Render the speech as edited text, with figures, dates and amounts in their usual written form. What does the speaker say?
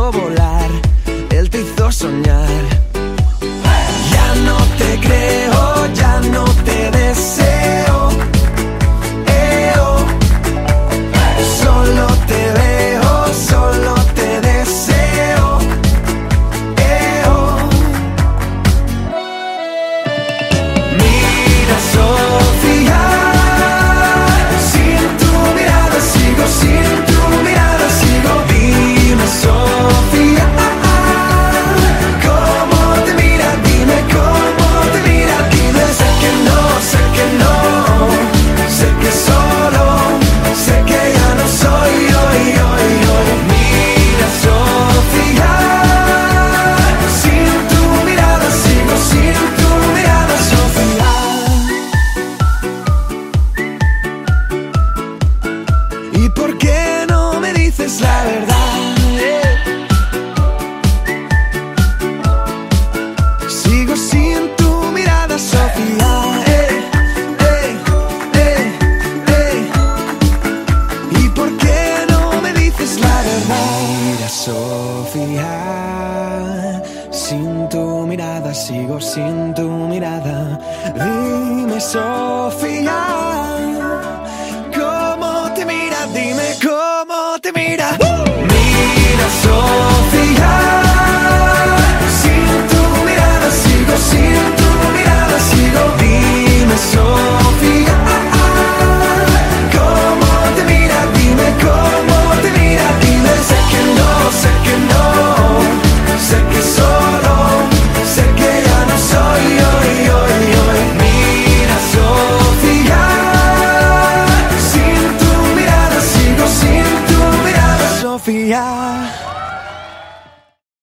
hizo volar, él te hizo soñar. Ya no te creo, ya no te deseo. Solo te veo, solo te deseo. Mira, Sofía, sin tu mirada sigo, sin tu mirada sigo. Dime, Sofía, ¿cómo te mira? Dime cómo te mira. Dime, sé que no, sé que no, sé que solo, sé que ya no soy hoy. Mira, Sofía, sin tu mirada sigo, sin tu mirada, Sofía. ¿Y por qué no me dices la verdad? Sigo sin tu mirada, Sofía. ¿Y por qué no me dices la verdad? Mira, Sofía, sin tu mirada sigo, sin tu mirada. Dime, Sofía, ¿cómo te mira? Dime cómo te mira. Mira, Sofía, sin tu mirada sigo, sin tu mirada sigo. Dime, Sofía, ¿cómo te mira? Dime cómo te mira. Dime, sé que no, sé que no, sé que solo, sé que ya no soy hoy. Mira, Sofía, sin tu mirada sigo, sin tu mirada, Sofía.